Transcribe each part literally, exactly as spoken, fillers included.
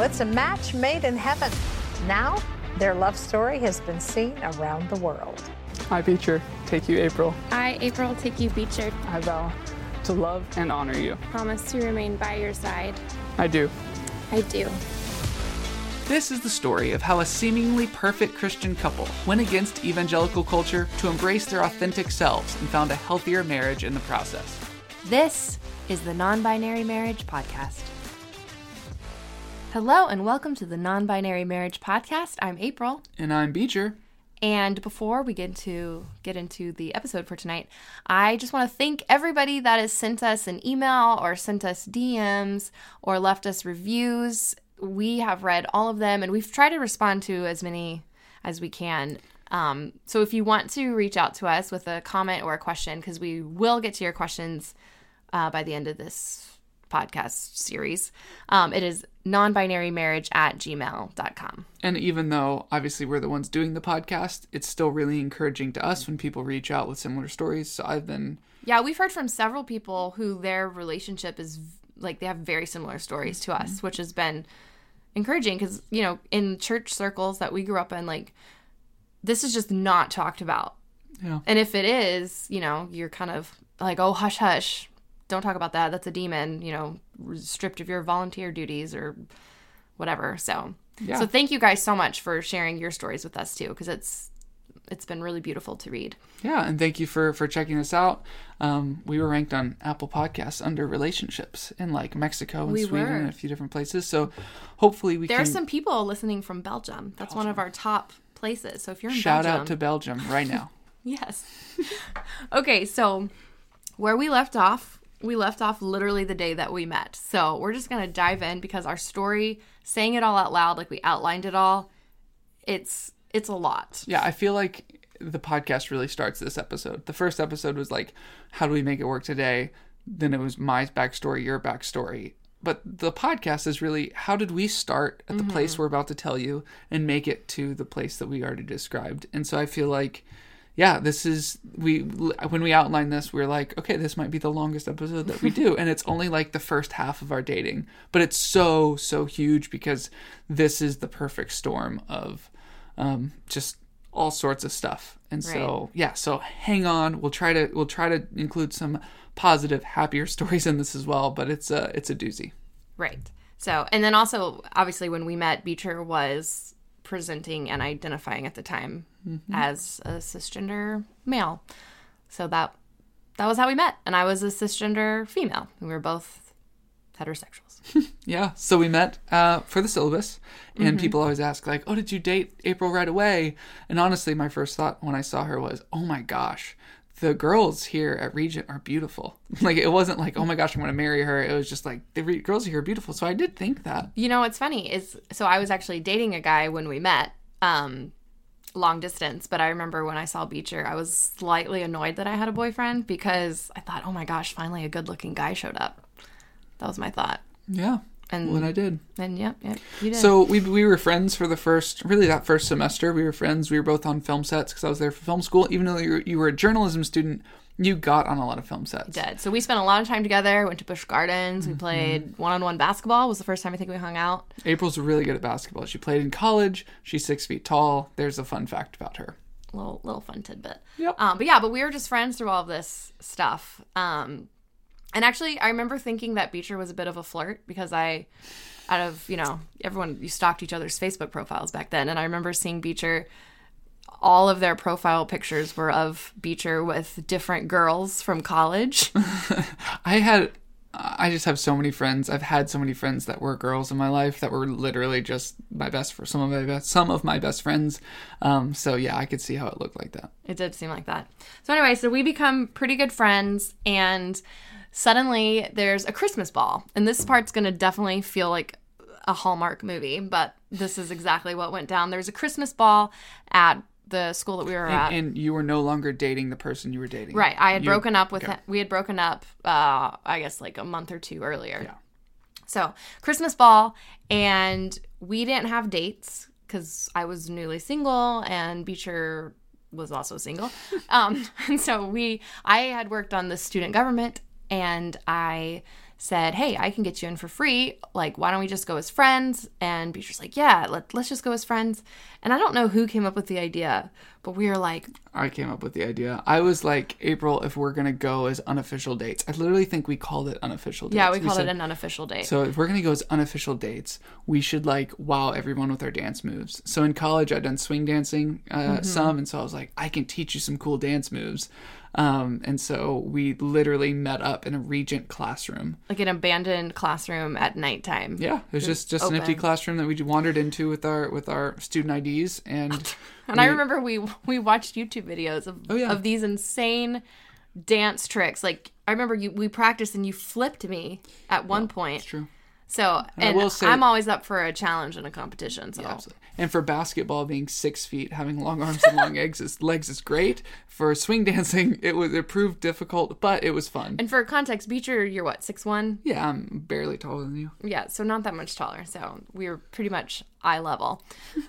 Well, it's a match made in heaven. Now, their love story has been seen around the world. I, Beecher, take you, April. I, April, take you, Beecher. I vow to love and honor you. Promise to remain by your side. I do. I do. This is the story of how a seemingly perfect Christian couple went against evangelical culture to embrace their authentic selves and found a healthier marriage in the process. This is the Non-Binary Marriage Podcast. Hello and welcome to the Non-Binary Marriage Podcast. I'm April. And I'm Beecher. And before we get into get into the episode for tonight, I just want to thank everybody that has sent us an email or sent us D Ms or left us reviews. We have read all of them, and we've tried to respond to as many as we can. Um, so if you want to reach out to us with a comment or a question, because we will get to your questions uh, by the end of this podcast series, um, it is nonbinarymarriage at gmail dot com. And even though obviously we're the ones doing the podcast, it's still really encouraging to us when people reach out with similar stories. So I've been... Yeah, we've heard from several people who their relationship is like they have very similar stories to us, mm-hmm. which has been encouraging because, you know, in church circles that we grew up in, like, this is just not talked about. Yeah. And if it is, you know, you're kind of like, oh, hush, hush. Don't talk about that. That's a demon, you know, stripped of your volunteer duties or whatever. So, yeah. So thank you guys so much for sharing your stories with us too, because it's it's been really beautiful to read. Yeah, and thank you for for checking us out. Um, we were ranked on Apple Podcasts under relationships in like Mexico and we Sweden were. and a few different places. So hopefully we there can. There are some people listening from Belgium. That's Belgium. One of our top places. So if you're in Shout Belgium, out to Belgium right now. Yes. Okay, so where we left off. We left off literally the day that we met. So we're just going to dive in because our story, saying it all out loud, like we outlined it all, it's it's a lot. Yeah, I feel like the podcast really starts this episode. The first episode was like, how do we make it work today? Then it was my backstory, your backstory. But the podcast is really, how did we start at the mm-hmm. place we're about to tell you and make it to the place that we already described? And so I feel like... Yeah, this is, we when we outlined this, we were like, okay, this might be the longest episode that we do. And it's only like the first half of our dating. But it's so, so huge because this is the perfect storm of um, just all sorts of stuff. And so, right. yeah, so hang on. We'll try to we'll try to include some positive, happier stories in this as well. But it's a, it's a doozy. Right. So, and then also, obviously, when we met, Beecher was presenting and identifying at the time mm-hmm. as a cisgender male. So that that was how we met. And I was a cisgender female. We were both heterosexuals. Yeah. So we met uh, for the syllabus. And mm-hmm. people always ask, like, oh, did you date April right away? And honestly, my first thought when I saw her was, oh my gosh, the girls here at Regent are beautiful. Like, it wasn't like, oh my gosh, I'm going to marry her. It was just like, the re- girls here are beautiful. So I did think that. You know, what's funny is, so I was actually dating a guy when we met, um, long distance. But I remember when I saw Beecher, I was slightly annoyed that I had a boyfriend because I thought, oh my gosh, finally a good looking guy showed up. That was my thought. Yeah. And when I did. And yeah, yeah, you did. So we we were friends for the first, really that first semester. We were friends. We were both on film sets because I was there for film school. Even though you were, you were a journalism student, you got on a lot of film sets. I did. So we spent a lot of time together. Went to Busch Gardens. We played mm-hmm. one-on-one basketball. Was the first time I think we hung out. April's really good at basketball. She played in college. She's six feet tall. There's a fun fact about her. Little little fun tidbit. Yep. Um, but yeah, but we were just friends through all of this stuff. Um, and actually, I remember thinking that Beecher was a bit of a flirt because I... Out of, you know, everyone, you stalked each other's Facebook profiles back then. And I remember seeing Beecher, all of their profile pictures were of Beecher with different girls from college. I had, I just have so many friends. I've had so many friends that were girls in my life that were literally just my best, for some of my best, some of my best friends. Um, so yeah, I could see how it looked like that. It did seem like that. So anyway, so we become pretty good friends and suddenly there's a Christmas ball. And this part's going to definitely feel like a Hallmark movie, but this is exactly what went down. There's a Christmas ball at the school that we were and, at. And you were no longer dating the person you were dating. Right. I had you, broken up with okay. him. We had broken up, uh, I guess, like a month or two earlier. Yeah. So, Christmas ball, and we didn't have dates because I was newly single and Beecher was also single. um, and so we, I had worked on the student government, and I said, hey, I can get you in for free. Like, why don't we just go as friends? And Beecher's like, yeah, let, let's just go as friends. And I don't know who came up with the idea, but we were like... I came up with the idea. I was like, April, if we're going to go as unofficial dates. I literally think we called it unofficial dates. Yeah, we called said, it an unofficial date. So if we're going to go as unofficial dates, we should like wow everyone with our dance moves. So in college, I'd done swing dancing uh, mm-hmm. some. And so I was like, I can teach you some cool dance moves. Um, and so we literally met up in a Regent classroom. Like an abandoned classroom at nighttime. Yeah, it was just, just an empty classroom that we wandered into with our with our student I Ds. And and we, I remember we we watched YouTube videos of, oh, yeah. of these insane dance tricks. Like, I remember you we practiced and you flipped me at one yeah, point. That's true. So, and, and I will say, I'm always up for a challenge and a competition. So. Yeah, absolutely. And for basketball, being six feet, having long arms and long legs is, legs is great. For swing dancing, it was it proved difficult, but it was fun. And for context, Beecher, you're what, six one? Yeah, I'm barely taller than you. Yeah, so not that much taller. So we were pretty much eye level.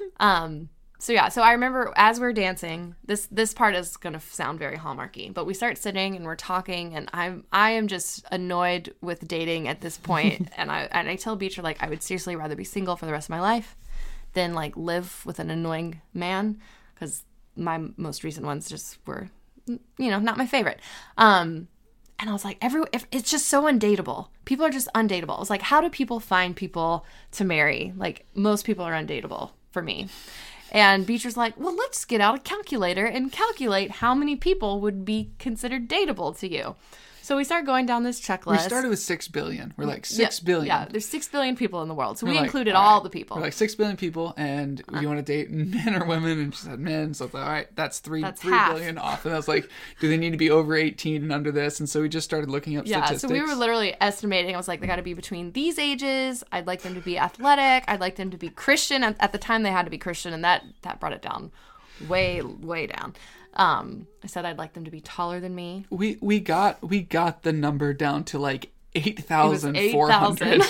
um. So yeah, so I remember as we're dancing, this this part is going to sound very Hallmarky, but we start sitting and we're talking, and I'm I am just annoyed with dating at this point, and I and I tell Beecher, like, I would seriously rather be single for the rest of my life than like live with an annoying man, because my most recent ones just were, you know, not my favorite. Um, and I was like, every if, it's just so undateable. People are just undateable. I was like, how do people find people to marry? Like, most people are undateable for me. And Beecher's like, well, let's get out a calculator and calculate how many people would be considered dateable to you. So we start going down this checklist. We started with six billion. We're like, six yeah, billion. Yeah, there's six billion people in the world. So we're we like, included all, all right. the people. We're like, six billion people, and uh, you want to date men or women? And she said men. So I was like, all right, that's three, that's three half. billion off. And I was like, do they need to be over eighteen and under this? And so we just started looking up yeah, statistics. So we were literally estimating. I was like, they got to be between these ages. I'd like them to be athletic. I'd like them to be Christian. At, at the time, they had to be Christian, and that, that brought it down way, way down. Um, I said I'd like them to be taller than me. We we got we got the number down to like eight thousand four hundred.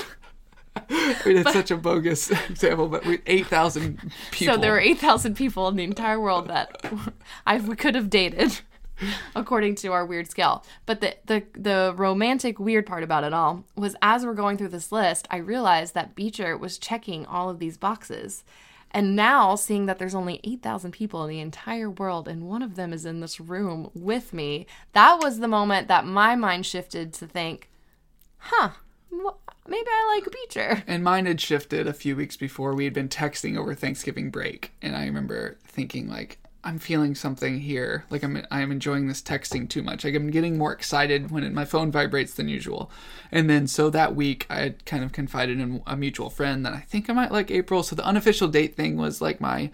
We did such a bogus example, but we eight thousand people. So there were eight thousand people in the entire world that I we could have dated, according to our weird scale. But the, the the romantic weird part about it all was, as we're going through this list, I realized that Beecher was checking all of these boxes. And now, seeing that there's only eight thousand people in the entire world, and one of them is in this room with me, that was the moment that my mind shifted to think, huh, well, maybe I like Beecher. And mine had shifted a few weeks before. We had been texting over Thanksgiving break. And I remember thinking, like, I'm feeling something here. Like, I'm I'm enjoying this texting too much. Like, I'm getting more excited when it, my phone vibrates than usual. And then, so that week, I had kind of confided in a mutual friend that I think I might like April. So the unofficial date thing was, like, my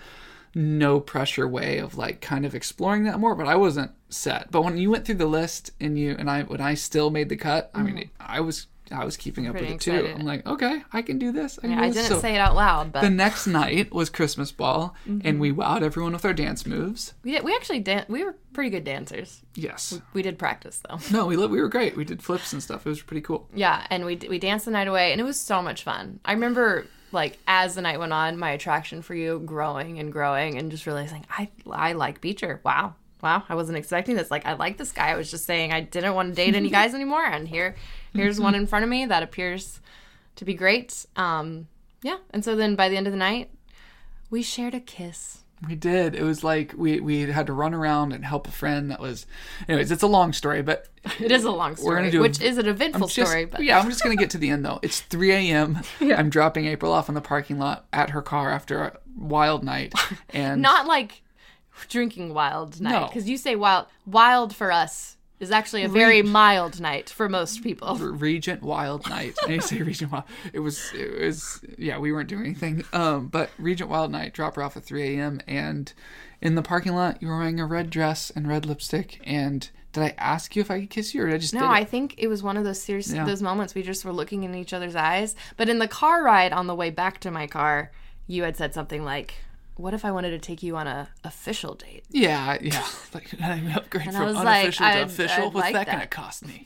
no pressure way of, like, kind of exploring that more. But I wasn't set. But when you went through the list and you and I, when I still made the cut, I mean, I was... I was keeping up with it too. excited. I'm like, okay, I can do this. I, can yeah, do I this. didn't so say it out loud, but the next night was Christmas ball, mm-hmm. and we wowed everyone with our dance moves. we did, we actually dan- we were pretty good dancers. Yes, we, we did practice though. No, we we were great. We did flips and stuff. It was pretty cool. Yeah, and we we danced the night away, and it was so much fun. I remember, like, as the night went on, my attraction for you growing and growing, and just realizing I I like Beecher. Wow. Wow, I wasn't expecting this. Like, I like this guy. I was just saying I didn't want to date any guys anymore, and here, here's one in front of me that appears to be great. Um, yeah, and so then by the end of the night, we shared a kiss. We did. It was like we, we had to run around and help a friend that was... Anyways, it's a long story, but... It is a long story, do which a, is an eventful just, story. But... Yeah, I'm just going to get to the end, though. It's three a.m. Yeah. I'm dropping April off in the parking lot at her car after a wild night. And Not like... drinking wild night, because no. you say wild wild for us is actually a very Reg- mild night for most people. Regent wild night. And you say Regent wild. It was it was yeah, we weren't doing anything. Um, but Regent wild night, drop her off at three a.m. and in the parking lot you were wearing a red dress and red lipstick. And did I ask you if I could kiss you, or did I just no? did it? I think it was one of those serious yeah. those moments we just were looking in each other's eyes. But in the car ride on the way back to my car, you had said something like, what if I wanted to take you on a official date? Yeah, yeah. Like an upgrade and from unofficial like, to I'd, I'd official. What's like that, that. going to cost me?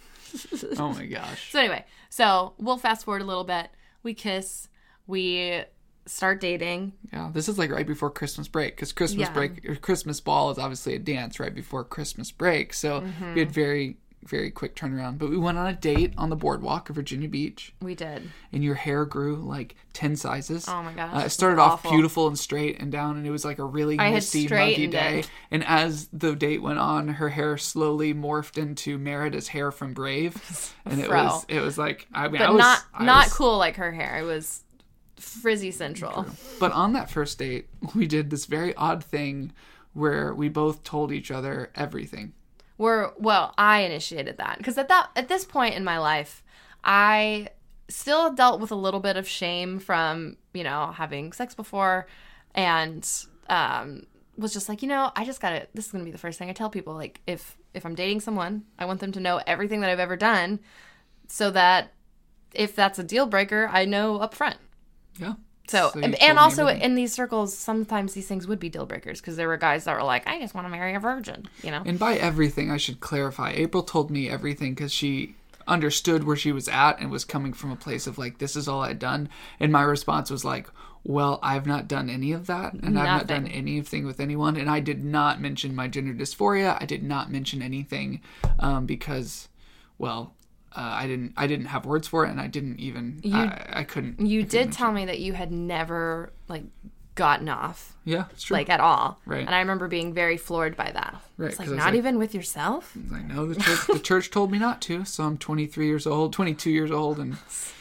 Oh my gosh. So anyway, so we'll fast forward a little bit. We kiss. We start dating. Yeah, this is like right before Christmas break, because Christmas yeah. break, Christmas ball is obviously a dance right before Christmas break. So mm-hmm. we had very very quick turnaround. But we went on a date on the boardwalk of Virginia Beach. We did. And your hair grew like ten sizes. Oh my gosh. Uh, it it started was off awful. beautiful and straight and down, and it was like a really I had misty, muggy straightened day. it. And as the date went on, her hair slowly morphed into Merida's hair from Brave. And it Fro. was it was like I mean But I was not I not was, cool like her hair. It was frizzy central. But on that first date, we did this very odd thing where we both told each other everything. We're well, I initiated that because at that at this point in my life, I still dealt with a little bit of shame from, you know, having sex before, and um, was just like, you know, I just gotta. This is gonna be the first thing I tell people. Like, if if I'm dating someone, I want them to know everything that I've ever done, so that if that's a deal breaker, I know up front. Yeah. So, So you and, told and me also everything. in these circles, sometimes these things would be deal breakers because there were guys that were like, I just want to marry a virgin, you know? And by everything, I should clarify. April told me everything because she understood where she was at and was coming from a place of like, this is all I'd done. And my response was like, well, I've not done any of that. And I've not done Nothing. anything with anyone. And I did not mention my gender dysphoria. I did not mention anything um, because, well... Uh, I didn't. I didn't have words for it, and I didn't even. You- I, I couldn't. You I couldn't did mention tell me that you had never, like, gotten off, it. Yeah, it's true. like, at all. Right. And I remember being very floored by that. Right, It's like, 'cause I was not like- even with yourself? I know the church. The church told me not to, so I'm twenty-three years old, twenty-two years old, and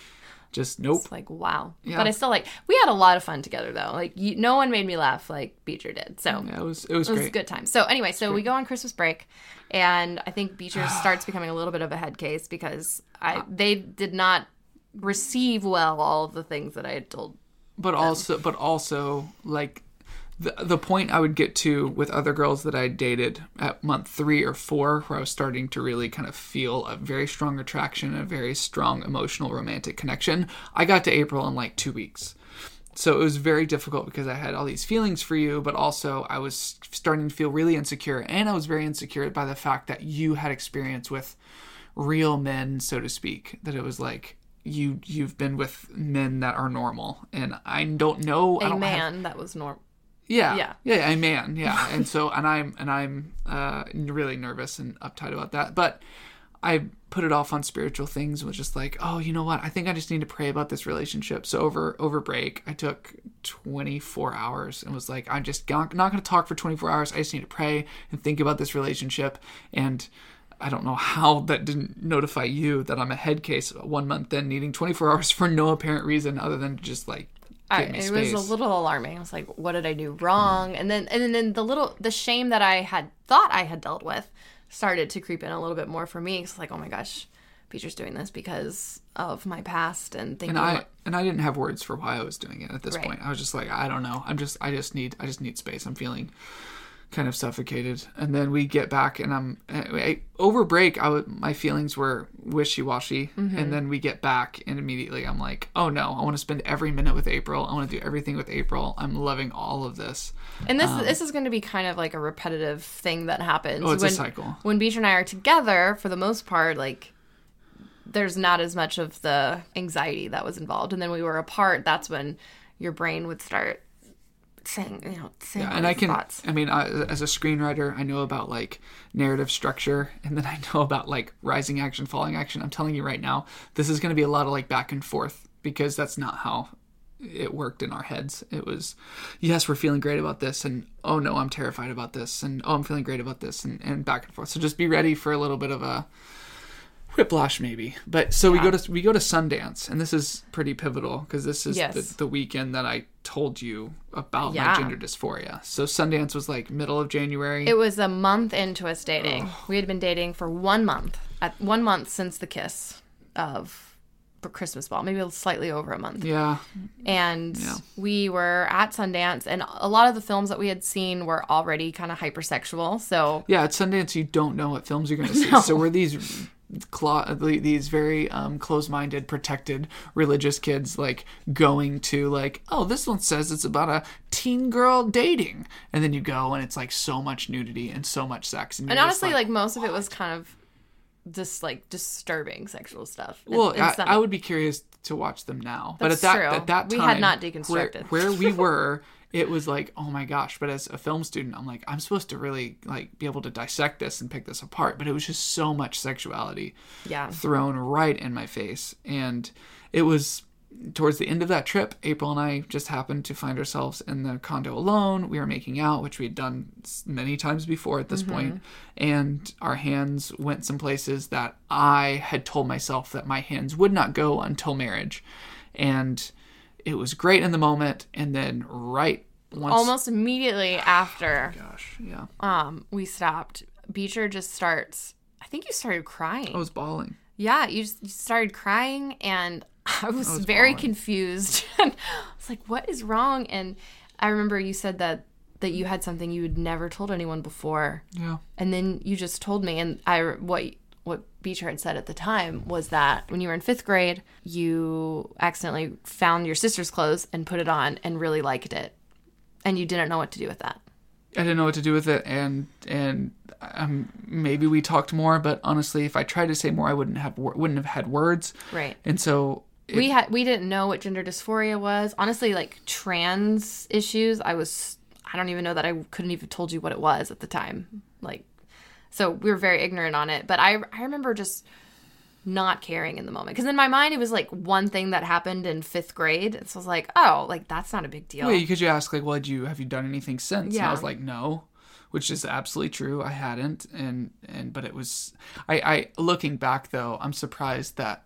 just nope. It's like, wow. Yeah. But I still, like, we had a lot of fun together, though. Like, you, no one made me laugh like Beecher did. So Yeah, it was. It was it was great. a good time. So anyway, so we go on Christmas break, and I think Beecher starts becoming a little bit of a head case because I they did not receive well all of the things that I had told. But also, but also, like the the point I would get to with other girls that I dated at month three or four, where I was starting to really kind of feel a very strong attraction, a very strong emotional romantic connection. I got to April in like two weeks. So it was very difficult because I had all these feelings for you, but also I was starting to feel really insecure. And I was very insecure by the fact that you had experience with real men, so to speak, that it was like, you, you've been with men that are normal. And I don't know. I A don't man have, that was normal. yeah, Yeah. yeah. A man. Yeah. And so, and I'm, and I'm uh, really nervous and uptight about that. But I put it off on spiritual things and was just like, oh, you know what? I think I just need to pray about this relationship. So over over break, I took twenty-four hours and was like, I'm just not, not going to talk for twenty-four hours. I just need to pray and think about this relationship. And I don't know how that didn't notify you that I'm a head case one month in, needing twenty-four hours for no apparent reason other than to just like I, give me it space. was a little alarming. I was like, what did I do wrong? And then and then the little the shame that I had thought I had dealt with started to creep in a little bit more for me. It's like, oh my gosh, Peter's doing this because of my past and thinking. And I what- and I didn't have words for why I was doing it at this Right. point. I was just like, I don't know. I'm just I just need I just need space. I'm feeling kind of suffocated. And then we get back, and I'm I, over break. I w- my feelings were wishy-washy, Mm-hmm. and then we get back, and immediately I'm like, oh no, I want to spend every minute with April. I want to do everything with April. I'm loving all of this. And this this is going to be kind of like a repetitive thing that happens. Oh, it's a when, cycle. When Beecher and I are together, for the most part, like there's not as much of the anxiety that was involved. And then we were apart. That's when your brain would start saying, you know, saying Yeah, all and I these can, thoughts. I mean, I, as a screenwriter, I know about like narrative structure, and then I know about like rising action, falling action. I'm telling you right now, this is going to be a lot of like back and forth because that's not how it worked in our heads. It was, yes, we're feeling great about this, and oh no, I'm terrified about this, and oh, I'm feeling great about this, and, and back and forth. So just be ready for a little bit of a whiplash maybe. But so Yeah. we go to we go to Sundance, and this is pretty pivotal because this is Yes. the, the weekend that I told you about Yeah. my gender dysphoria. So Sundance was like middle of January. It was a month into us dating. We had been dating for one month. At one month since the kiss of Christmas ball, maybe slightly over a month. yeah, And Yeah. we were at Sundance, and a lot of the films that we had seen were already kind of hypersexual. So yeah. At Sundance, you don't know what films you're going to see. No. So we're these. Cla- these very um, close-minded, protected, religious kids like going to like, oh, this one says it's about a teen girl dating, and then you go and it's like so much nudity and so much sex, and, And you're just honestly, like, most of it was kind of just like disturbing sexual stuff. in- well, in I, some- I would be curious to watch them now, but That's at that true. at that We time had not where, deconstructed. where we were. it was like, oh my gosh. But as a film student, I'm like, I'm supposed to really like be able to dissect this and pick this apart. But it was just so much sexuality Yeah. thrown right in my face. And it was towards the end of that trip, April and I just happened to find ourselves in the condo alone. We were making out, which we had done many times before at this point. And our hands went some places that I had told myself that my hands would not go until marriage. And it was great in the moment. And then right once... Almost immediately after Gosh, yeah. um, we stopped, Beecher just starts, I think you started crying. I was bawling. Yeah, you, just, you started crying, and I was, I was very bawling. confused. And I was like, what is wrong? And I remember you said that, that you had something you had never told anyone before. Yeah. And then you just told me, and I what what Beecher had said at the time was that when you were in fifth grade, you accidentally found your sister's clothes and put it on and really liked it, and you didn't know what to do with that. I didn't know what to do with it, and and um, maybe we talked more, but honestly, if I tried to say more, I wouldn't have wouldn't have had words. Right. And so it, we had we didn't know what gender dysphoria was. Honestly, like trans issues, I was I don't even know that I couldn't even told you what it was at the time. Like, so we were very ignorant on it. But I I remember just not caring in the moment, because in my mind it was like one thing that happened in fifth grade. So I was like, oh, like that's not a big deal. Wait, because you asked like, well, did you have you done anything since? And Yeah. I was like, no, which is absolutely true. I hadn't, and and but it was. I, I looking back though, I'm surprised that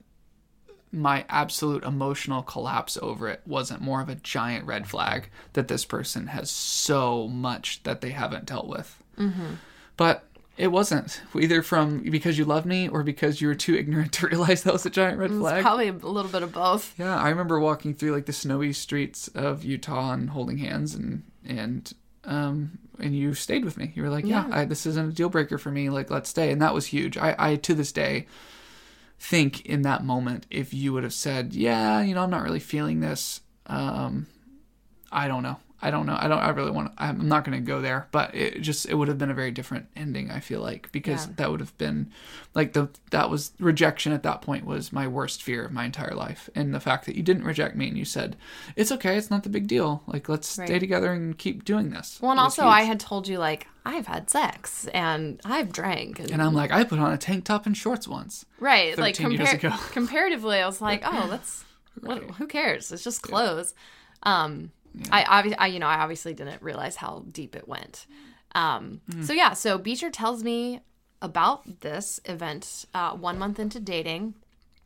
my absolute emotional collapse over it wasn't more of a giant red flag that this person has so much that they haven't dealt with. Mm-hmm. But it wasn't, either from because you loved me or because you were too ignorant to realize that was a giant red It was flag. probably a little bit of both. Yeah, I remember walking through like the snowy streets of Utah and holding hands, and and um and you stayed with me. You were like, yeah, Yeah. I, this isn't a deal breaker for me. Like, let's stay, and that was huge. I, I to this day think in that moment, if you would have said, yeah, you know, I'm not really feeling this. Um, I don't know. I don't know. I don't. I really want. I'm not going to go there. But it just. It would have been a very different ending. I feel like, because Yeah. that would have been, like the that was rejection at that point was my worst fear of my entire life. And the fact that you didn't reject me and you said, it's okay. It's not the big deal. Like, let's stay Right. together and keep doing this. Well, and was also huge. I had told you, like, I've had sex and I've drank. And, And I'm like, I put on a tank top and shorts once. right. Like, thirteen years ago. comparatively, I was like, oh, that's, what, Right. who cares? It's just clothes. Um, I obviously, I, you know, I obviously didn't realize how deep it went. Um, Mm. So yeah, so Beecher tells me about this event uh, one month into dating,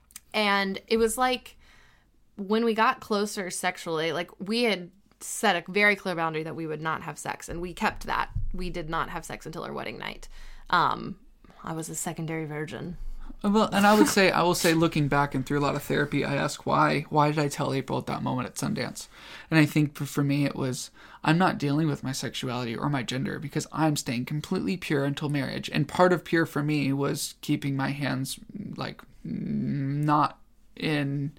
and it was like when we got closer sexually, like we had set a very clear boundary that we would not have sex, and we kept that. We did not have sex until our wedding night. Um, I was a secondary virgin. Well, and I would say, I will say, looking back and through a lot of therapy, I ask why. Why did I tell April at that moment at Sundance? And I think for, for me, it was, I'm not dealing with my sexuality or my gender because I'm staying completely pure until marriage. And part of pure for me was keeping my hands, like, not in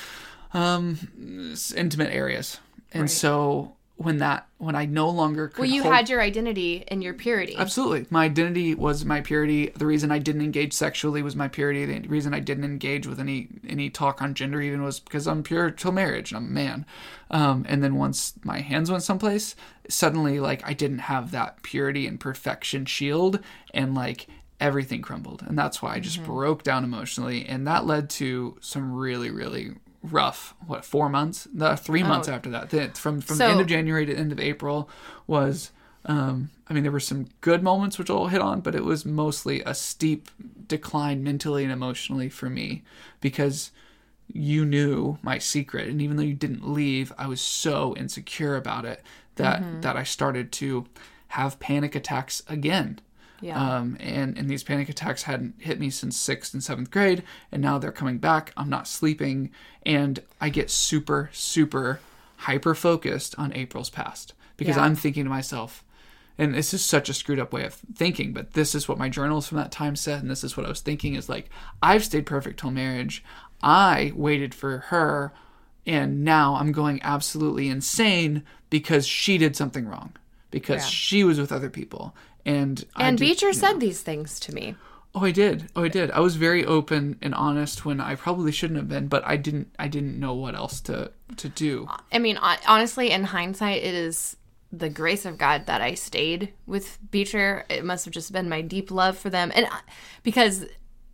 um, intimate areas. And Right. so when that, when I no longer could Well, you hold- had your identity and your purity. Absolutely. My identity was my purity. The reason I didn't engage sexually was my purity. The reason I didn't engage with any any talk on gender even was because I'm pure till marriage and I'm a man. Um, and then once my hands went someplace, suddenly like I didn't have that purity and perfection shield, and like everything crumbled. And that's why I just Mm-hmm. broke down emotionally. And that led to some really, really rough, what, four months? The three months after that. The, from from So- the end of January to the end of April was... Um, I mean, there were some good moments which I'll hit on, but it was mostly a steep decline mentally and emotionally for me because you knew my secret. And even though you didn't leave, I was so insecure about it that, Mm-hmm. that I started to have panic attacks again. Yeah. Um, and, and these panic attacks hadn't hit me since sixth and seventh grade. And now they're coming back. I'm not sleeping. And I get super, super hyper focused on April's past because Yeah. I'm thinking to myself, and this is such a screwed up way of thinking, but this is what my journals from that time said, and this is what I was thinking is like, I've stayed perfect till marriage. I waited for her, and now I'm going absolutely insane because she did something wrong, because Yeah. she was with other people. And I and did- Beecher you said know, these things to me. Oh, I did. Oh, I did. I was very open and honest when I probably shouldn't have been, but I didn't. I didn't know what else to to do. I mean, hon- honestly, in hindsight, it is the grace of God that I stayed with Beecher. It must have just been my deep love for them, and I- because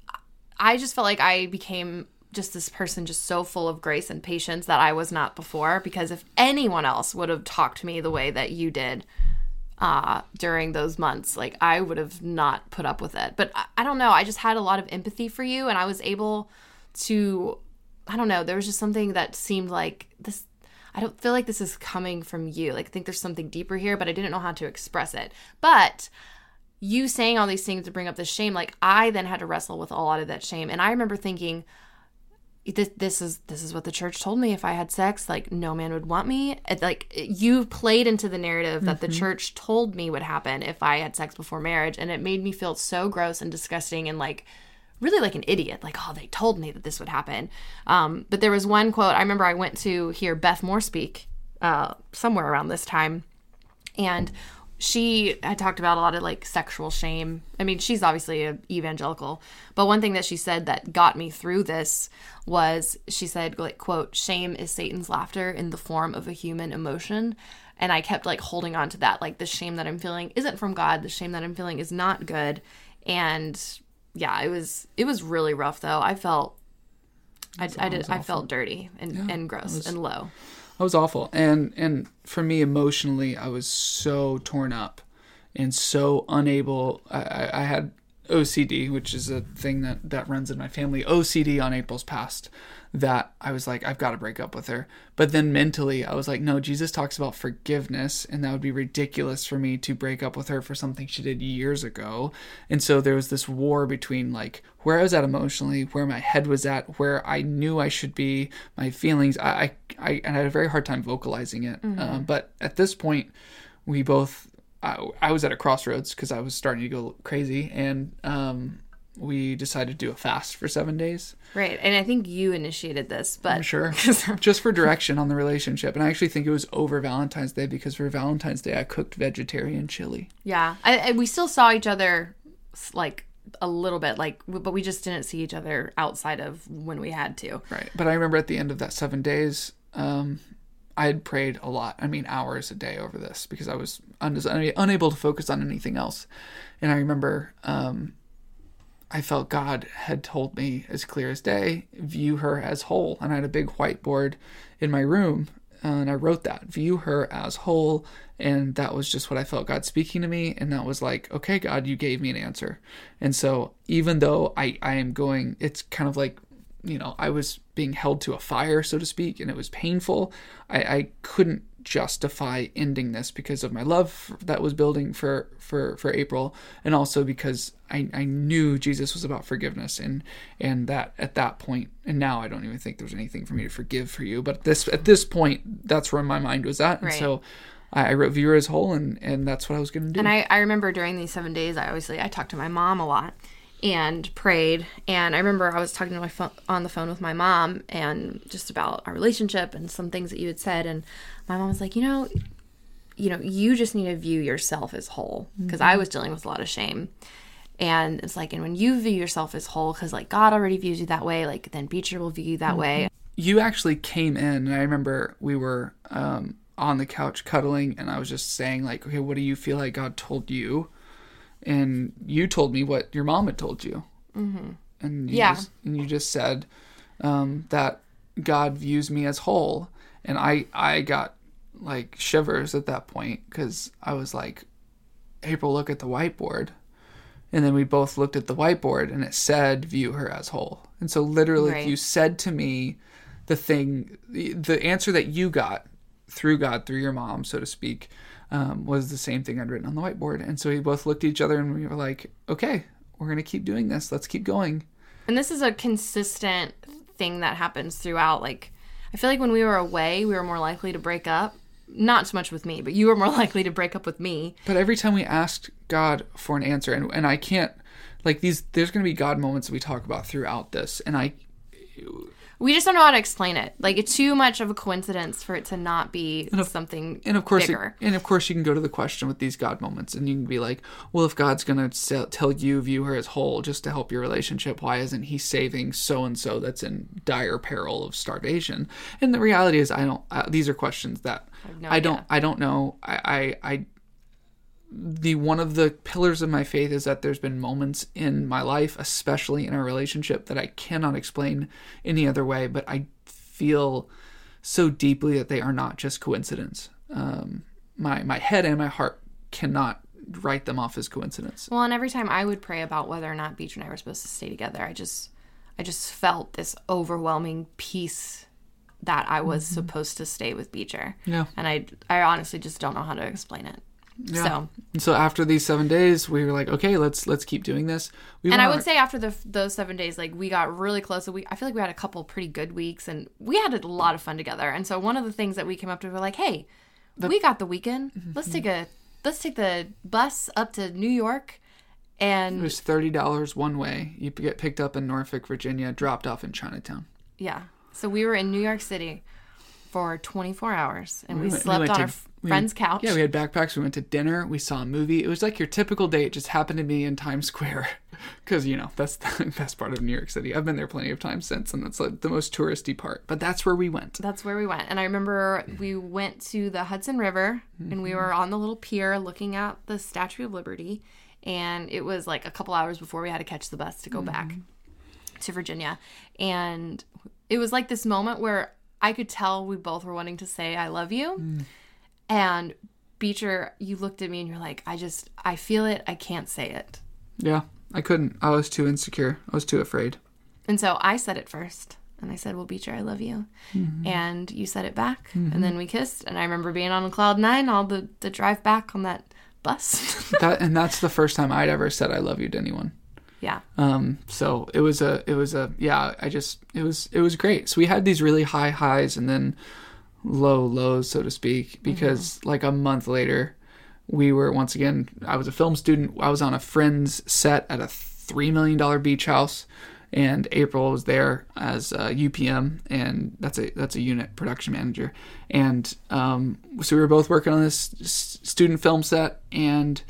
I just felt like I became just this person just so full of grace and patience that I was not before. Because if anyone else would have talked to me the way that you did uh, during those months, like I would have not put up with it. But I, I don't know. I just had a lot of empathy for you, and I was able to, I don't know, there was just something that seemed like this, I don't feel like this is coming from you. Like I think there's something deeper here, but I didn't know how to express it. But you saying all these things to bring up this shame, like I then had to wrestle with a lot of that shame. And I remember thinking, This, this is this is what the church told me. If I had sex, like no man would want me. It, like you played into the narrative that Mm-hmm. the church told me would happen if I had sex before marriage, and it made me feel so gross and disgusting and like really like an idiot. Like, oh, they told me that this would happen. Um, but there was one quote I remember. I went to hear Beth Moore speak uh, somewhere around this time, and she had talked about a lot of like sexual shame. I mean, she's obviously an evangelical, but one thing that she said that got me through this was she said, like, quote, "Shame is Satan's laughter in the form of a human emotion." And I kept like holding on to that. Like the shame that I'm feeling isn't from God. The shame that I'm feeling is not good. And yeah, it was, it was really rough though. I felt, I, I did, I felt dirty and, Yeah, and gross was- and low. That was awful. And and for me emotionally, I was so torn up and so unable. I, I, I had O C D, which is a thing that, that runs in my family, O C D on April's past, that I was like, I've got to break up with her. But then mentally, I was like, no, Jesus talks about forgiveness, and that would be ridiculous for me to break up with her for something she did years ago. And so there was this war between like where I was at emotionally, where my head was at, where I knew I should be, my feelings. I I, I, I had a very hard time vocalizing it. Mm-hmm. Uh, but at this point, we both, I, I was at a crossroads because I was starting to go crazy, and um, we decided to do a fast for seven days. Right. And I think you initiated this, but I'm sure. Just for direction on the relationship. And I actually think it was over Valentine's Day, because for Valentine's Day I cooked vegetarian chili. yeah, I, I, we still saw each other like a little bit, like, but we just didn't see each other outside of when we had to. Right. But I remember at the end of that seven days, um, I had prayed a lot. I mean, hours a day over this, because I was un- unable to focus on anything else. And I remember um, I felt God had told me as clear as day, view her as whole. And I had a big whiteboard in my room, and I wrote that, view her as whole. And that was just what I felt God speaking to me. And that was like, okay, God, you gave me an answer. And so even though I, I am going, it's kind of like, you know, I was being held to a fire, so to speak, and it was painful. I, I couldn't justify ending this because of my love that was building for, for, for April, and also because I, I knew Jesus was about forgiveness, and, and that at that point, and now I don't even think there's anything for me to forgive for you, but this at this point, that's where my mind was at. Right. And so I, I wrote view her as whole, and, and that's what I was going to do. And I, I remember during these seven days, I obviously, I talked to my mom a lot and prayed. And I remember I was talking to my phone, on the phone with my mom, and just about our relationship and some things that you had said. And my mom was like, you know, you know, you just need to view yourself as whole, because mm-hmm. I was dealing with a lot of shame. And it's like, and when you view yourself as whole, because like God already views you that way, like then Beecher will view you that mm-hmm. way. You actually came in, and I remember we were um, on the couch cuddling, and I was just saying like, okay, what do you feel like God told you? And you told me what your mom had told you. Mm-hmm. And you yeah. just, and you just said um, that God views me as whole. And I, I got like shivers at that point, because I was like, April, look at the whiteboard. And then we both looked at the whiteboard, and it said, view her as whole. And so literally right. you said to me the thing, the, the answer that you got through God, through your mom, so to speak, um, was the same thing I'd written on the whiteboard. And so we both looked at each other, and we were like, okay, we're going to keep doing this. Let's keep going. And this is a consistent thing that happens throughout. Like, I feel like when we were away, we were more likely to break up. Not so much with me, but you were more likely to break up with me. But every time we asked God for an answer, and, and I can't, like these, there's going to be God moments that we talk about throughout this. And I, we just don't know how to explain it. Like, it's too much of a coincidence for it to not be of, something and of course bigger. It, and of course you can go to the question with these God moments, and you can be like, well, if God's going to tell you view her as whole just to help your relationship, why isn't he saving so-and-so that's in dire peril of starvation? And the reality is, I don't, uh, these are questions that I, have no I don't, idea. I don't know. I, I, I the one of the pillars of my faith is that there's been moments in my life, especially in our relationship, that I cannot explain any other way, but I feel so deeply that they are not just coincidence. Um, my my head and my heart cannot write them off as coincidence. Well, and every time I would pray about whether or not Beecher and I were supposed to stay together, I just I just felt this overwhelming peace that I was mm-hmm. supposed to stay with Beecher. Yeah. And I I honestly just don't know how to explain it. Yeah. So, and so after these seven days, we were like, okay, let's let's keep doing this. We and I would our- say after the those seven days, like, we got really close. We I feel like we had a couple pretty good weeks, and we had a lot of fun together. And so one of the things that we came up to, we were like, hey, the- we got the weekend. Mm-hmm. Let's take a let's take the bus up to New York. And it was thirty dollars one way. You get picked up in Norfolk, Virginia, dropped off in Chinatown. Yeah. So we were in New York City for twenty-four hours, and we, we went, slept we on to, our friend's we, couch. Yeah, we had backpacks. We went to dinner. We saw a movie. It was like your typical day. It just happened to be in Times Square because, you know, that's the best part of New York City. I've been there plenty of times since, and that's like the most touristy part. But that's where we went. That's where we went. And I remember we went to the Hudson River, mm-hmm. and we were on the little pier looking at the Statue of Liberty. And it was like a couple hours before we had to catch the bus to go mm-hmm. back to Virginia. And it was like this moment where I could tell we both were wanting to say, I love you. Mm. And Beecher, you looked at me and you're like, I just, I feel it. I can't say it. Yeah, I couldn't. I was too insecure. I was too afraid. And so I said it first. And I said, well, Beecher, I love you. Mm-hmm. And you said it back. Mm-hmm. And then we kissed. And I remember being on cloud nine all the, the drive back on that bus. that And that's the first time I'd ever said I love you to anyone. Yeah. Um, so it was a, it was a, yeah, I just, it was, it was great. So we had these really high highs and then low lows, so to speak, because mm-hmm. like a month later, we were, once again, I was a film student. I was on a friend's set at a three million dollars beach house, and April was there as a U P M, and that's a, that's a unit production manager. And, um, so we were both working on this student film set, and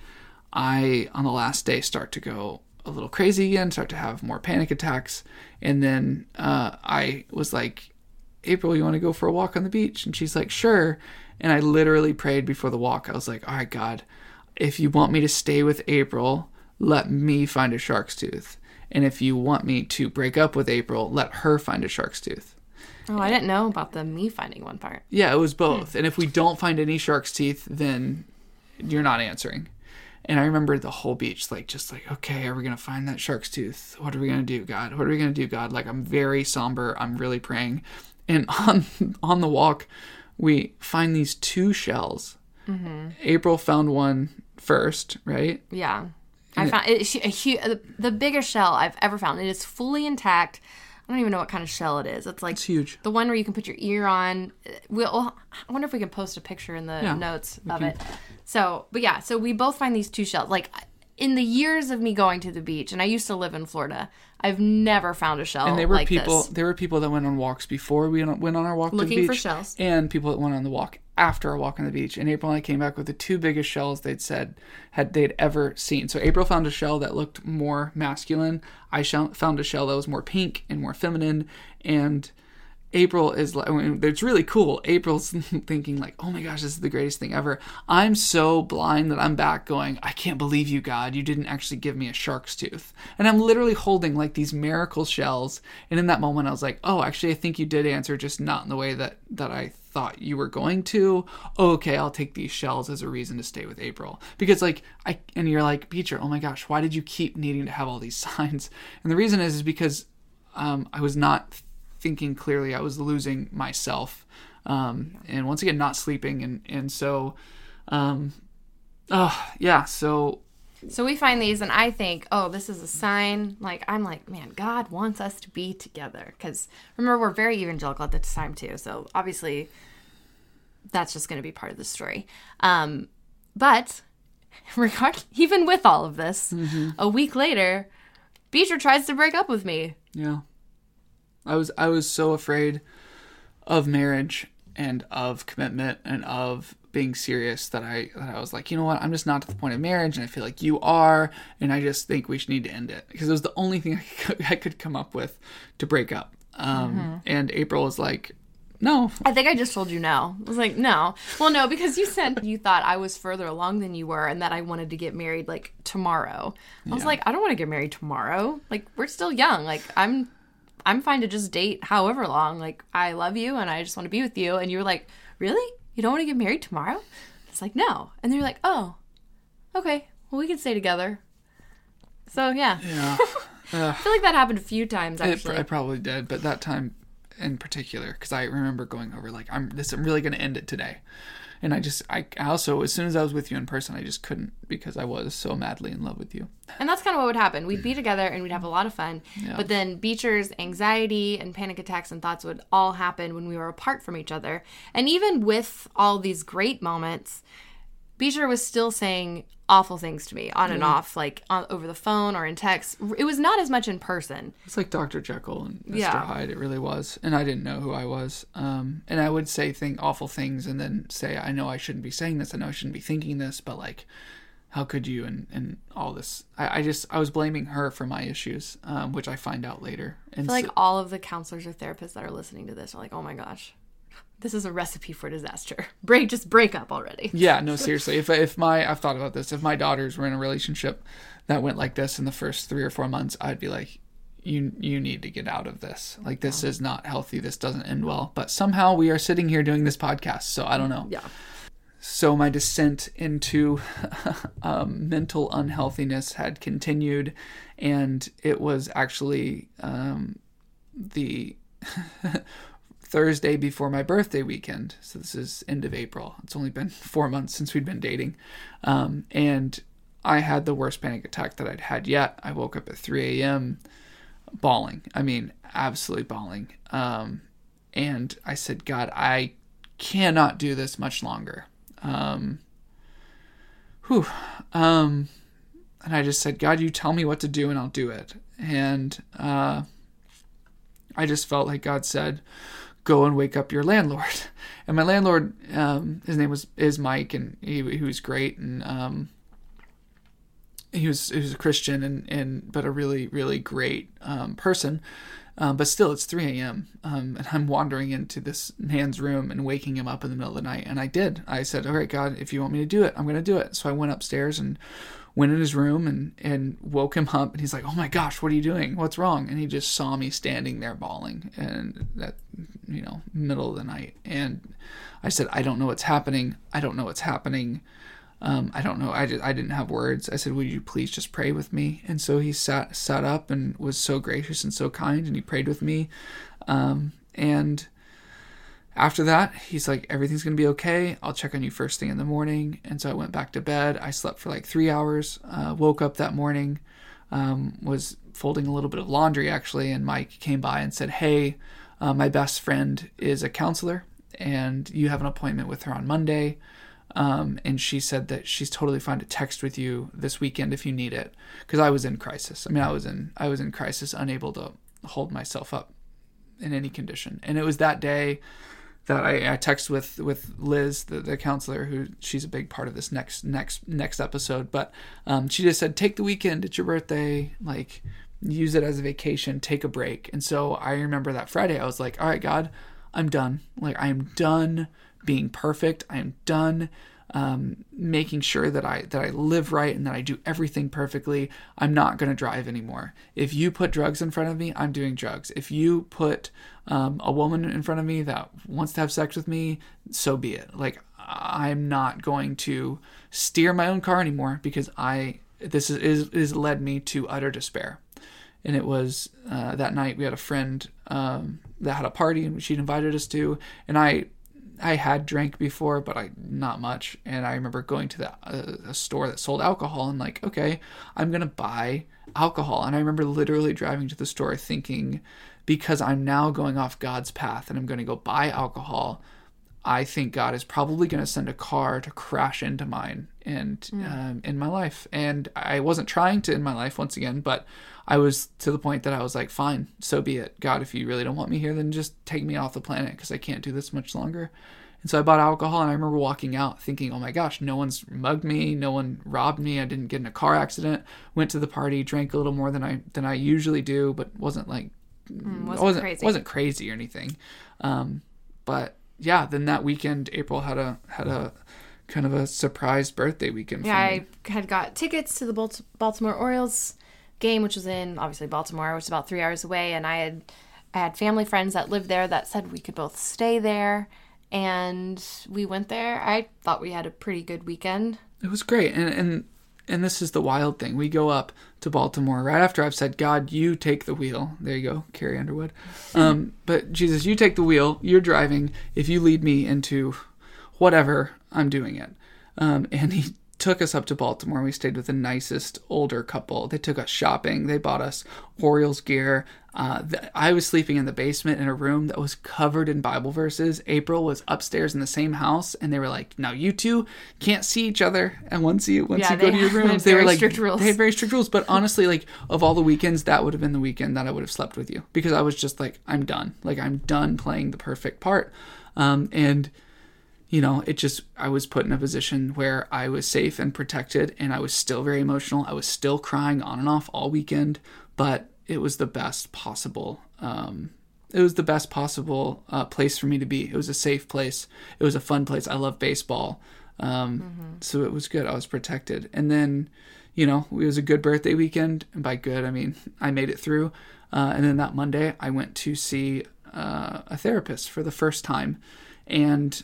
I, on the last day, start to go a little crazy again, start to have more panic attacks. And then uh, I was like, April, you want to go for a walk on the beach? And she's like, sure. And I literally prayed before the walk. I was like, all right, God, if you want me to stay with April, let me find a shark's tooth. And if you want me to break up with April, let her find a shark's tooth. Oh, I didn't know about the me finding one part. Yeah, it was both. And if we don't find any shark's teeth, then you're not answering. And I remember the whole beach, like, just like, okay, are we going to find that shark's tooth? What are we going to do, God? What are we going to do, God? Like, I'm very somber. I'm really praying. And on on the walk, we find these two shells. Mm-hmm. April found one first, right? Yeah. And I found it, she, a, a, the biggest shell I've ever found. It is fully intact. I don't even know what kind of shell it is. It's like it's huge. The one where you can put your ear on. We'll, I wonder if we can post a picture in the yeah, notes of it. So, but yeah, so we both find these two shells. Like, in the years of me going to the beach, and I used to live in Florida, I've never found a shell and there were like people, this. There were people that went on walks before we went on our walk Looking to the beach. for shells. And people that went on the walk after our walk on the beach. And April and I came back with the two biggest shells they'd said had they'd ever seen. So April found a shell that looked more masculine. I found a shell that was more pink and more feminine. And April is like, I mean, it's really cool. April's thinking like, oh my gosh, this is the greatest thing ever. I'm so blind that I'm back going, I can't believe you, God. You didn't actually give me a shark's tooth. And I'm literally holding like these miracle shells. And in that moment, I was like, oh, actually, I think you did answer, just not in the way that, that I thought you were going to. Oh, okay, I'll take these shells as a reason to stay with April. Because like, I, and you're like, Beecher, oh my gosh, why did you keep needing to have all these signs? And the reason is, is because um, I was not thinking clearly. I was losing myself, um, and once again, not sleeping, and and so, um, oh yeah, so. So we find these, and I think, oh, this is a sign. Like, I'm like, man, God wants us to be together. Because remember, we're very evangelical at this time too. So obviously, that's just going to be part of the story. Um, but regard, even with all of this, mm-hmm. a week later, Beecher tries to break up with me. Yeah. I was I was so afraid of marriage and of commitment and of being serious that I that I was like, you know what, I'm just not to the point of marriage, and I feel like you are, and I just think we should need to end it, because it was the only thing I could, I could come up with to break up. Um, mm-hmm. And April was like, no. I think I just told you no. I was like, no. Well, no, because you said you thought I was further along than you were and that I wanted to get married, like, tomorrow. I yeah. was like, I don't want to get married tomorrow. Like, we're still young. Like, I'm I'm fine to just date however long. Like, I love you and I just want to be with you. And you were like, really? You don't want to get married tomorrow? It's like, no. And they're like, oh, okay. Well, we can stay together. So, yeah. Yeah. I feel like that happened a few times, actually. It, I probably did, but that time in particular, because I remember going over, like, I'm this. I'm really going to end it today. And I just, I also, as soon as I was with you in person, I just couldn't, because I was so madly in love with you. And that's kind of what would happen. We'd be together and we'd have a lot of fun. Yeah. But then Beecher's anxiety and panic attacks and thoughts would all happen when we were apart from each other. And even with all these great moments, Beecher was still saying awful things to me on and yeah. off, like on, over the phone or in text. It was not as much in person. It's like Doctor Jekyll and Mister Yeah. Hyde. It really was. And I didn't know who I was. Um, and I would say think awful things and then say, I know I shouldn't be saying this. I know I shouldn't be thinking this. But, like, how could you? And, and all this. I, I just, I was blaming her for my issues, um, which I find out later. And I feel like so, all of the counselors or therapists that are listening to this are like, oh my gosh, this is a recipe for disaster. Break, just break up already. Yeah, no, seriously. If if my, I've thought about this. If my daughters were in a relationship that went like this in the first three or four months, I'd be like, you you need to get out of this. Like, this is not healthy. This doesn't end well. But somehow we are sitting here doing this podcast. So I don't know. Yeah. So my descent into um, mental unhealthiness had continued, and it was actually um, the Thursday before my birthday weekend. So this is end of April. It's only been four months since we'd been dating. Um, and I had the worst panic attack that I'd had yet. I woke up at three a.m. bawling. I mean, absolutely bawling. Um, and I said, God, I cannot do this much longer. Um, whew. Um, and I just said, God, you tell me what to do and I'll do it. And uh, I just felt like God said, go and wake up your landlord. And my landlord, um, his name was is Mike, and he, he was great, and um, he was he was a Christian, and, and but a really really great um, person. Um, but still, it's three a.m. Um, and I'm wandering into this man's room and waking him up in the middle of the night. And I did. I said, all right, God, if you want me to do it, I'm going to do it. So I went upstairs and went in his room and, and woke him up. And he's like, oh my gosh, what are you doing? What's wrong? And he just saw me standing there bawling, and that, you know, middle of the night. And I said, I don't know what's happening. I don't know what's happening. Um, I don't know. I, just, I didn't have words. I said, would you please just pray with me? And so he sat sat up and was so gracious and so kind, and he prayed with me. Um, and after that, he's like, everything's going to be okay. I'll check on you first thing in the morning. And so I went back to bed. I slept for like three hours, uh, woke up that morning, um, was folding a little bit of laundry actually, and Mike came by and said, hey, uh, my best friend is a counselor, and you have an appointment with her on Monday. Um, and she said that she's totally fine to text with you this weekend if you need it. Because I was in crisis. I mean, I was in I was in crisis, unable to hold myself up in any condition. And it was that day that I, I texted with with Liz, the, the counselor, who she's a big part of this next next next episode. But um, she just said, take the weekend. It's your birthday. Like, use it as a vacation. Take a break. And so I remember that Friday, I was like, all right, God, I'm done. Like, I am done being perfect. I am done um, making sure that I that I live right and that I do everything perfectly. I'm not going to drive anymore. If you put drugs in front of me, I'm doing drugs. If you put um, a woman in front of me that wants to have sex with me, so be it. Like, I'm not going to steer my own car anymore, because I this is is, is led me to utter despair. And it was uh, that night we had a friend um, that had a party and she'd invited us to, and I. I had drank before, but I not much. And I remember going to the, uh, a store that sold alcohol and like, okay, I'm going to buy alcohol. And I remember literally driving to the store thinking, because I'm now going off God's path and I'm going to go buy alcohol, I think God is probably going to send a car to crash into mine and mm. um, in my life. And I wasn't trying to end my life once again, but I was to the point that I was like, fine, so be it. God, if you really don't want me here, then just take me off the planet because I can't do this much longer. And so I bought alcohol, and I remember walking out thinking, oh my gosh, no one's mugged me, no one robbed me, I didn't get in a car accident, went to the party, drank a little more than I than I usually do, but wasn't like, mm, wasn't, wasn't crazy. wasn't crazy or anything. Um, but yeah, then that weekend, April had a had a kind of a surprise birthday weekend. Yeah, for me. I had got tickets to the Baltimore Orioles game, which was in obviously Baltimore, which is about three hours away, and I had I had family friends that lived there that said we could both stay there. And we went there. I thought we had a pretty good weekend. It was great. And and and this is the wild thing. We go up to Baltimore right after I've said, God, you take the wheel. There you go, Carrie Underwood. Um, but Jesus, you take the wheel. You're driving. If you lead me into whatever, I'm doing it. Um, and he took us up to Baltimore. We stayed with the nicest older couple. They took us shopping. They bought us Orioles gear. Uh, the, I was sleeping in the basement in a room that was covered in Bible verses. April was upstairs in the same house, and they were like, "Now you two can't see each other." And once you once yeah, you go to your rooms, they were like, strict rules. They had very strict rules. But honestly, like of all the weekends, that would have been the weekend that I would have slept with you because I was just like, I'm done. Like I'm done playing the perfect part, um, and. You know, it just, I was put in a position where I was safe and protected, and I was still very emotional. I was still crying on and off all weekend, but it was the best possible, um, it was the best possible uh, place for me to be. It was a safe place. It was a fun place. I love baseball. Um, mm-hmm. So it was good. I was protected. And then, you know, it was a good birthday weekend. And by good, I mean, I made it through. Uh, and then that Monday, I went to see uh, a therapist for the first time. And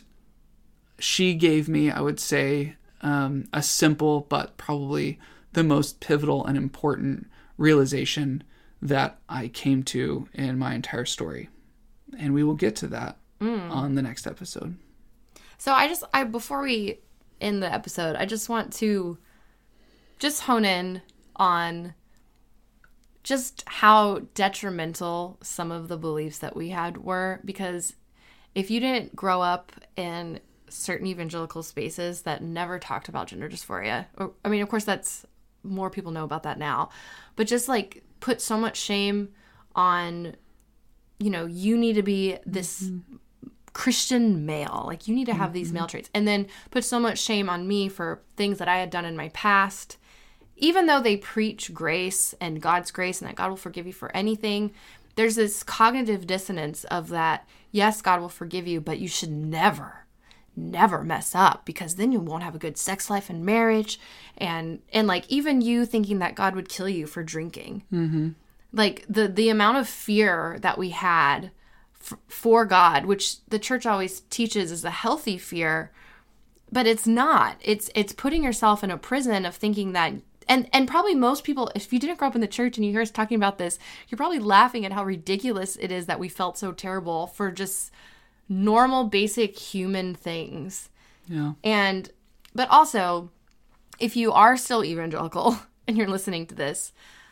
she gave me, I would say, um, a simple but probably the most pivotal and important realization that I came to in my entire story. And we will get to that mm. on the next episode. So I just, I before we end the episode, I just want to just hone in on just how detrimental some of the beliefs that we had were. Because if you didn't grow up in certain evangelical spaces that never talked about gender dysphoria, or, I mean, of course, that's more people know about that now, but just like put so much shame on, you know, you need to be this mm-hmm. Christian male, like you need to have mm-hmm. these male traits, and then put so much shame on me for things that I had done in my past, even though they preach grace and God's grace and that God will forgive you for anything. There's this cognitive dissonance of that, yes, God will forgive you, but you should never never mess up because then you won't have a good sex life and marriage, and and like even you thinking that God would kill you for drinking. Mm-hmm. Like the the amount of fear that we had f- for God, which the church always teaches is a healthy fear, but it's not. It's it's putting yourself in a prison of thinking that. And and probably most people, if you didn't grow up in the church and you hear us talking about this, you're probably laughing at how ridiculous it is that we felt so terrible for just normal, basic human things. Yeah. And, but also, if you are still evangelical and you're listening to this,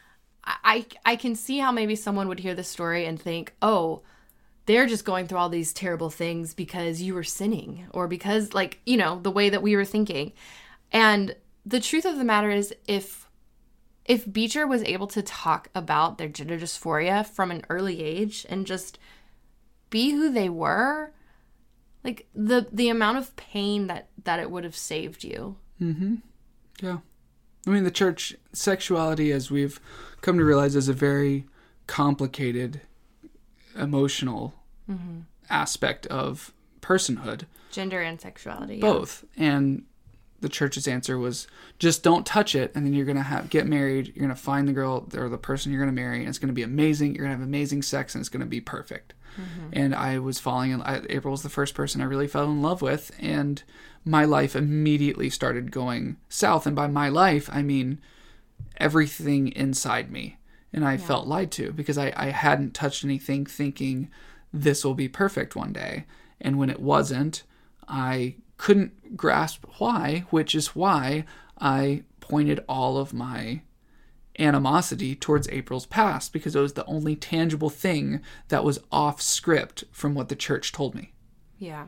I, I can see how maybe someone would hear this story and think, oh, they're just going through all these terrible things because you were sinning, or because, like, you know, the way that we were thinking. And the truth of the matter is, if if Beecher was able to talk about their gender dysphoria from an early age and just be who they were, like the the amount of pain that that it would have saved you. Mm-hmm. Yeah. I mean, the church, sexuality, as we've come to realize, is a very complicated emotional mm-hmm. aspect of personhood. Gender and sexuality. Both. Yeah. And the church's answer was just don't touch it, and then you're going to have get married, you're going to find the girl or the person you're going to marry, and it's going to be amazing, you're going to have amazing sex, and it's going to be perfect. Mm-hmm. And I was falling in I, April was the first person I really fell in love with, and my life immediately started going south. And by my life, I mean everything inside me. And I yeah. felt lied to because I, I hadn't touched anything thinking this will be perfect one day. And when it wasn't, I couldn't grasp why, which is why I pointed all of my animosity towards April's past, because it was the only tangible thing that was off script from what the church told me. Yeah.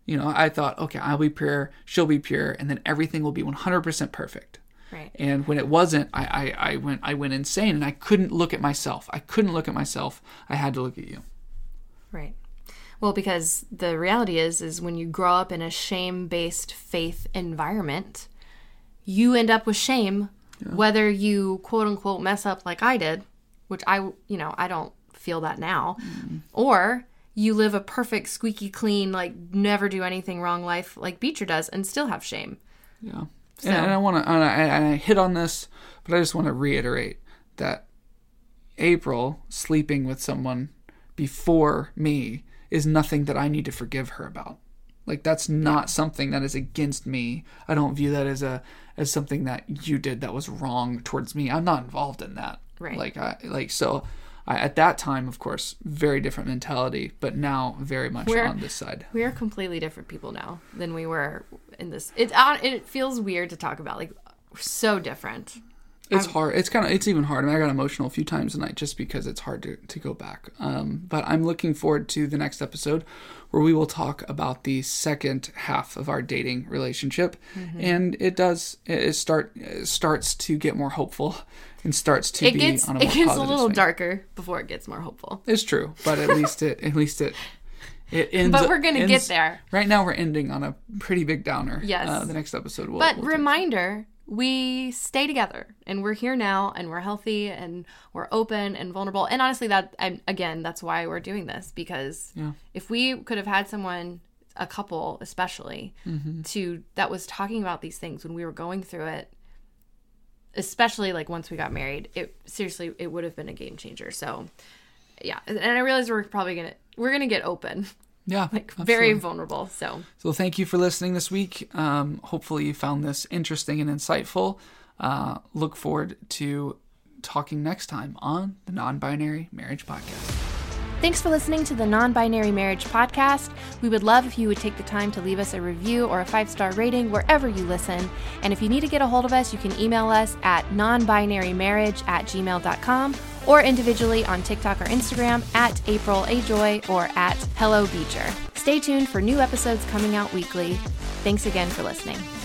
You know, I thought, okay, I'll be pure, she'll be pure, and then everything will be one hundred percent perfect. Right. And when it wasn't, I, I, I went I went insane, and I couldn't look at myself. I couldn't look at myself. I had to look at you. Right. Well, because the reality is, is when you grow up in a shame-based faith environment, you end up with shame, yeah. whether you quote unquote mess up like I did, which I, you know, I don't feel that now, mm. or you live a perfect, squeaky clean, like never do anything wrong life like Beecher does and still have shame. Yeah. So. And, and I want to, and I, and I hit on this, but I just want to reiterate that April sleeping with someone before me is nothing that I need to forgive her about. Like, that's not something that is against me. I don't view that as a as something that you did that was wrong towards me. I'm not involved in that. Right. Like, I, like so I, at that time, of course, very different mentality, but now very much we're, on this side. We are completely different people now than we were in this. It, it feels weird to talk about. Like, we're so different. It's I'm, hard. It's kind of, it's even hard. I mean, I got emotional a few times tonight just because it's hard to, to go back. Um, but I'm looking forward to the next episode where we will talk about the second half of our dating relationship. Mm-hmm. And it does, it start, it starts to get more hopeful and starts to it be gets, on a more It gets positive a little swing. darker before it gets more hopeful. It's true. But at least it, at least it, it ends. But we're going to get there. Right now we're ending on a pretty big downer. Yes. Uh, the next episode will. But we'll reminder, we stay together and we're here now and we're healthy and we're open and vulnerable. And honestly, that I, again, that's why we're doing this, because yeah. if we could have had someone, a couple especially, mm-hmm. to that was talking about these things when we were going through it, especially like once we got married, it seriously, it would have been a game changer. So yeah. And I realize we're probably going to, we're going to get open. Yeah. Like absolutely. very vulnerable. So So thank you for listening this week. Um, hopefully you found this interesting and insightful. Uh, look forward to talking next time on the Non-Binary Marriage Podcast. Thanks for listening to the Non-Binary Marriage Podcast. We would love if you would take the time to leave us a review or a five-star rating wherever you listen. And if you need to get a hold of us, you can email us at nonbinarymarriage at gmail dot com or individually on TikTok or Instagram at April A. Joy or at Hello Beecher. Stay tuned for new episodes coming out weekly. Thanks again for listening.